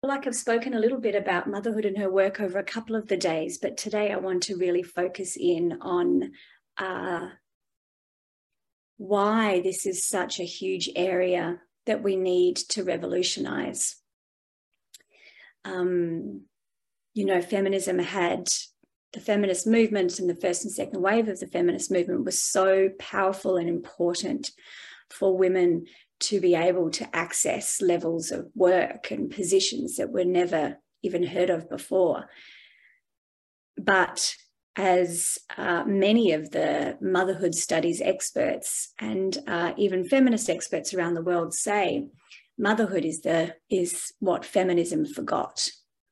Like I've spoken a little bit about motherhood and her work over a couple of the days, but today I want to really focus in on why this is such a huge area that we need to revolutionize. Feminism had the feminist movement, and the first and second wave of the feminist movement was so powerful and important for women to be able to access levels of work and positions that were never even heard of before. But as many of the motherhood studies experts and even feminist experts around the world say, motherhood is what feminism forgot.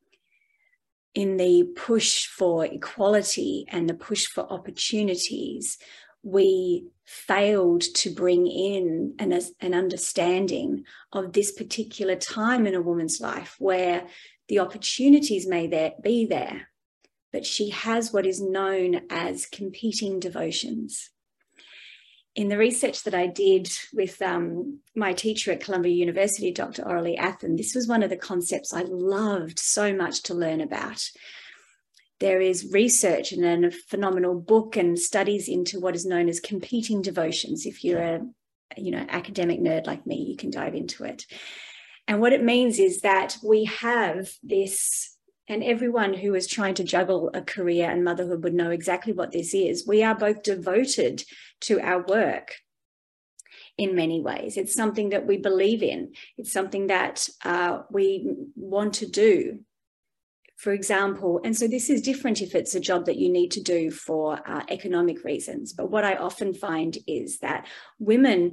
In the push for equality and the push for opportunities, we failed to bring in an understanding of this particular time in a woman's life where the opportunities may be there, but she has what is known as competing devotions. In the research that I did with my teacher at Columbia University, Dr. Aurelie Athan, this was one of the concepts I loved so much to learn about. There is research and a phenomenal book and studies into what is known as competing devotions. If you're a academic nerd like me, you can dive into it. And what it means is that we have this, and everyone who is trying to juggle a career and motherhood would know exactly what this is. We are both devoted to our work in many ways. It's something that we believe in. It's something that we want to do, for example. And so this is different if it's a job that you need to do for economic reasons. But what I often find is that women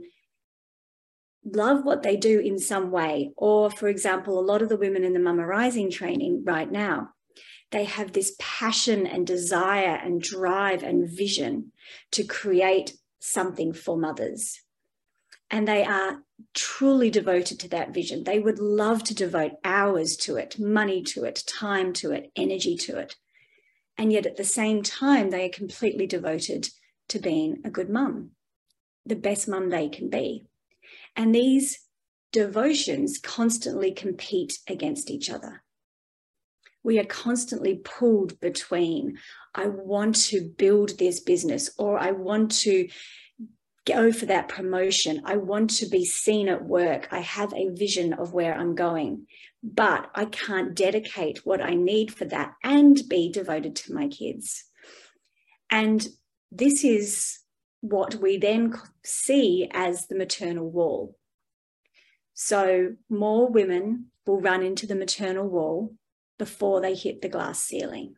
love what they do in some way. Or, for example, a lot of the women in the Mama Rising training right now, they have this passion and desire and drive and vision to create something for mothers. And they are truly devoted to that vision. They would love to devote hours to it, money to it, time to it, energy to it. And yet at the same time, they are completely devoted to being a good mum, the best mum they can be. And these devotions constantly compete against each other. We are constantly pulled between, I want to build this business, or I want to go for that promotion. I want to be seen at work. I have a vision of where I'm going, but I can't dedicate what I need for that and be devoted to my kids. And this is what we then see as the maternal wall. So more women will run into the maternal wall before they hit the glass ceiling.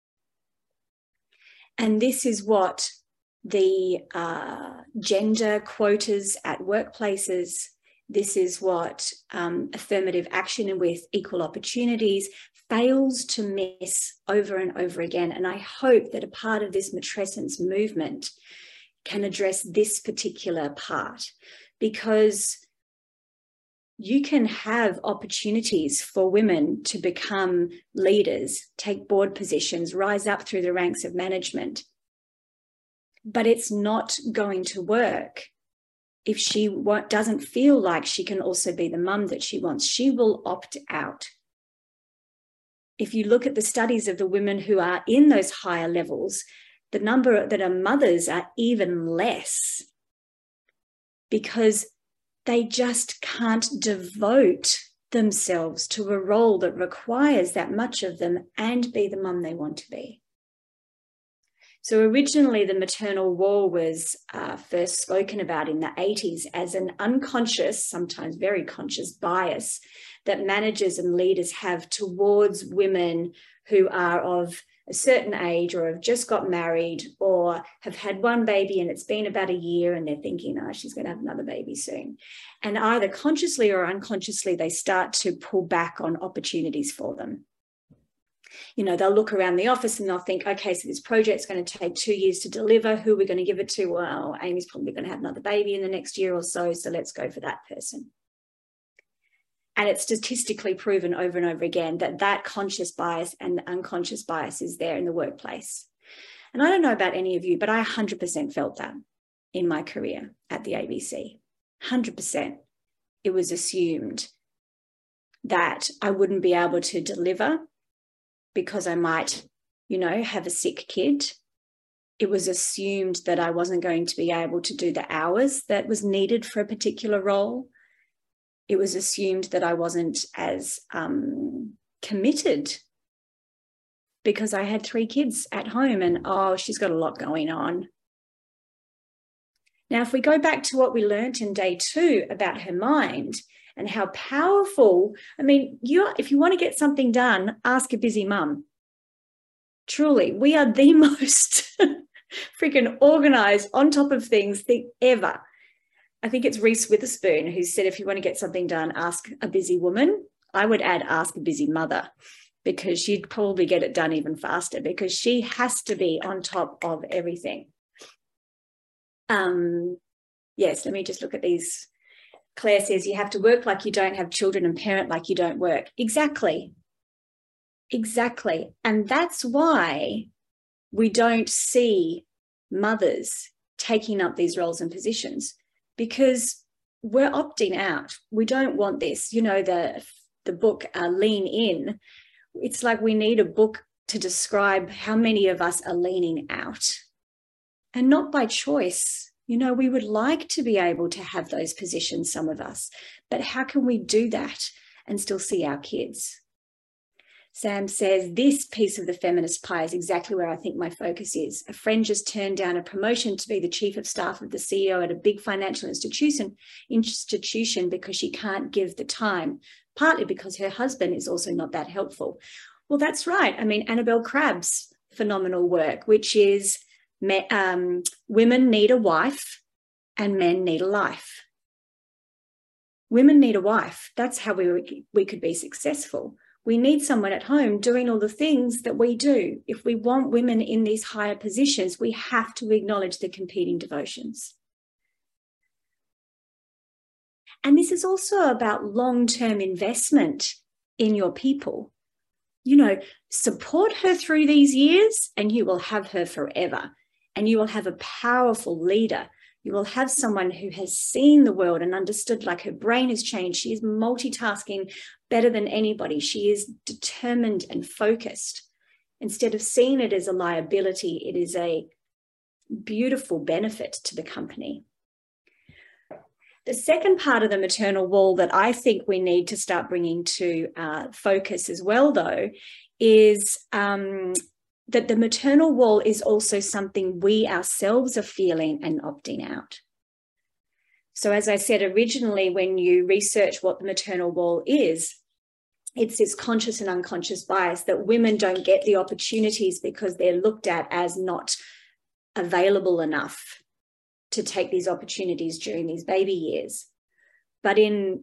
And this is what the gender quotas at workplaces, this is what affirmative action with equal opportunities fails to miss over and over again. And I hope that a part of this matrescence movement can address this particular part, because you can have opportunities for women to become leaders, take board positions, rise up through the ranks of management. But it's not going to work if she doesn't feel like she can also be the mum that she wants. She will opt out. If you look at the studies of the women who are in those higher levels, the number that are mothers are even less, because they just can't devote themselves to a role that requires that much of them and be the mum they want to be. So originally the maternal wall was first spoken about in the 80s as an unconscious, sometimes very conscious bias that managers and leaders have towards women who are of a certain age or have just got married or have had one baby and it's been about a year and they're thinking, oh, she's going to have another baby soon. And either consciously or unconsciously, they start to pull back on opportunities for them. You know, they'll look around the office and they'll think, okay, so this project's going to take 2 years to deliver. Who are we going to give it to? Well, Amy's probably going to have another baby in the next year or so let's go for that person. And it's statistically proven over and over again that that conscious bias and the unconscious bias is there in the workplace. And I don't know about any of you, but I 100% felt that in my career at the ABC. 100%. It was assumed that I wouldn't be able to deliver because I might, have a sick kid. It was assumed that I wasn't going to be able to do the hours that was needed for a particular role. It was assumed that I wasn't as committed because I had 3 kids at home and, she's got a lot going on. Now, if we go back to what we learned in day 2 about her mind and how powerful, if you want to get something done, ask a busy mum. Truly, we are the most freaking organized, on top of things thing ever. I think it's Reese Witherspoon who said, if you want to get something done, ask a busy woman. I would add, ask a busy mother, because she'd probably get it done even faster because she has to be on top of everything. Yes, let me just look at these. Claire says, you have to work like you don't have children and parent like you don't work. Exactly. And that's why we don't see mothers taking up these roles and positions, because we're opting out. We don't want this. The book Lean In, it's like we need a book to describe how many of us are leaning out, and not by choice. We would like to be able to have those positions, some of us, but how can we do that and still see our kids? Sam says, this piece of the feminist pie is exactly where I think my focus is. A friend just turned down a promotion to be the chief of staff of the CEO at a big financial institution because she can't give the time, partly because her husband is also not that helpful. Well, that's right. Annabelle Crabb's phenomenal work, which is women need a wife and men need a life. Women need a wife. That's how we could be successful. We need someone at home doing all the things that we do. If we want women in these higher positions, we have to acknowledge the competing devotions. And this is also about long-term investment in your people. Support her through these years and you will have her forever. And you will have a powerful leader. You will have someone who has seen the world and understood, like, her brain has changed. She is multitasking better than anybody. She is determined and focused. Instead of seeing it as a liability, it is a beautiful benefit to the company. The second part of the maternal wall that I think we need to start bringing to focus as well, though, is that the maternal wall is also something we ourselves are feeling and opting out. So as I said originally, when you research what the maternal wall is, it's this conscious and unconscious bias that women don't get the opportunities because they're looked at as not available enough to take these opportunities during these baby years. But in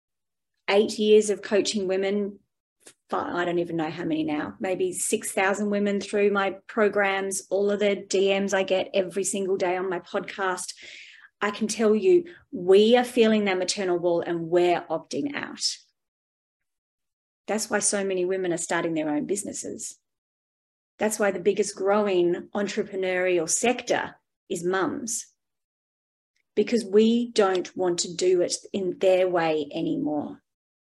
8 years of coaching women, I don't even know how many now, maybe 6,000 women through my programs, all of the DMs I get every single day on my podcast, I can tell you we are feeling that maternal wall and we're opting out. That's why so many women are starting their own businesses. That's why the biggest growing entrepreneurial sector is mums, because we don't want to do it in their way anymore.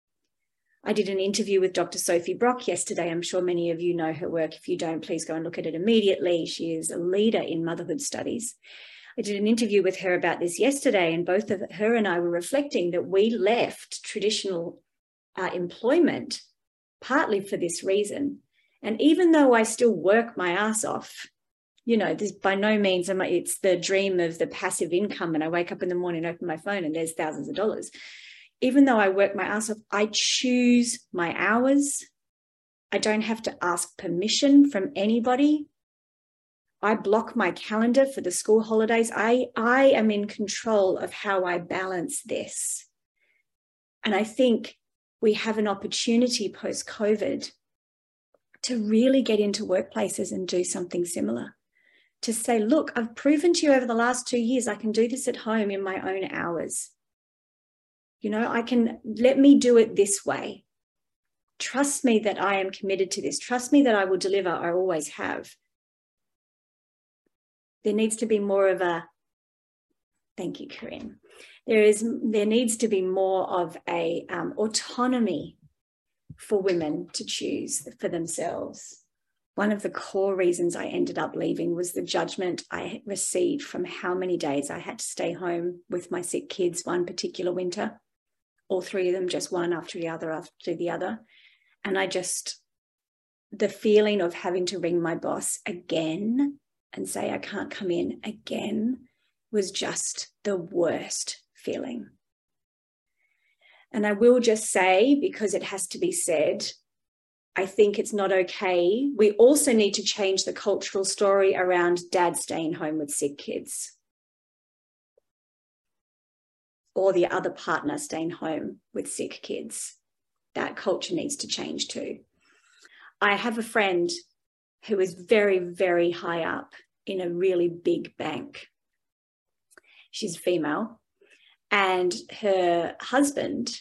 I did an interview with Dr. Sophie Brock yesterday. I'm sure many of you know her work. If you don't, please go and look at it immediately. She is a leader in motherhood studies. I did an interview with her about this yesterday, and both of her and I were reflecting that we left traditional employment partly for this reason. And even though I still work my ass off, this by no means, it's the dream of the passive income, and I wake up in the morning, open my phone, and there's thousands of dollars. Even though I work my ass off, I choose my hours. I don't have to ask permission from anybody. I block my calendar for the school holidays. I am in control of how I balance this. And I think we have an opportunity post-COVID to really get into workplaces and do something similar. To say, look, I've proven to you over the last 2 years, I can do this at home in my own hours. Let me do it this way. Trust me that I am committed to this. Trust me that I will deliver. I always have. There needs to be more of a, thank you, Corinne. There needs to be more of a autonomy for women to choose for themselves. One of the core reasons I ended up leaving was the judgment I received from how many days I had to stay home with my sick kids one particular winter, all three of them, just one after the other. And the feeling of having to ring my boss again and say I can't come in again was just the worst feeling. And I will just say, because it has to be said, I think it's not okay. We also need to change the cultural story around dad staying home with sick kids, or the other partner staying home with sick kids. That culture needs to change too. I have a friend who is very, very high up in a really big bank. She's female, and her husband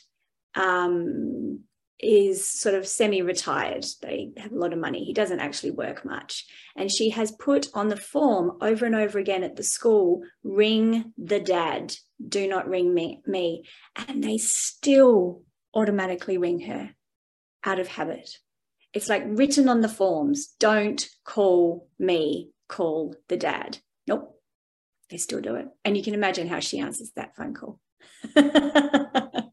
is sort of semi-retired. They have a lot of money. He doesn't actually work much. And she has put on the form over and over again at the school, ring the dad, do not ring me. And they still automatically ring her out of habit. It's like written on the forms, don't call me, call the dad. Nope, they still do it. And you can imagine how she answers that phone call.